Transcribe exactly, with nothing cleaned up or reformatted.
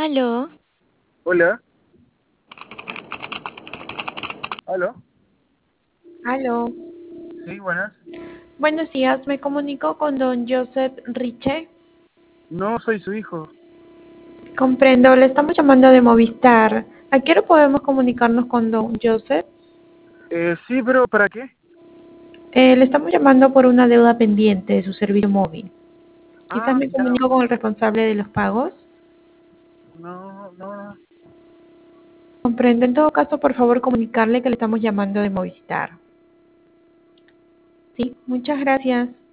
Aló, Hola, aló, aló. sí, buenas. Buenos días, me comunico con don Joseph Riche. No soy su hijo. Comprendo, le estamos llamando de Movistar. ¿A qué hora podemos comunicarnos con don Joseph? Eh, sí, pero ¿para qué? Eh, le estamos llamando por una deuda pendiente de su servicio móvil. Quizás Ah, me ya, comunico con el responsable de los pagos. no, no. Comprendo, en todo caso, por favor, comunicarle que le estamos llamando de Movistar. Sí, muchas gracias.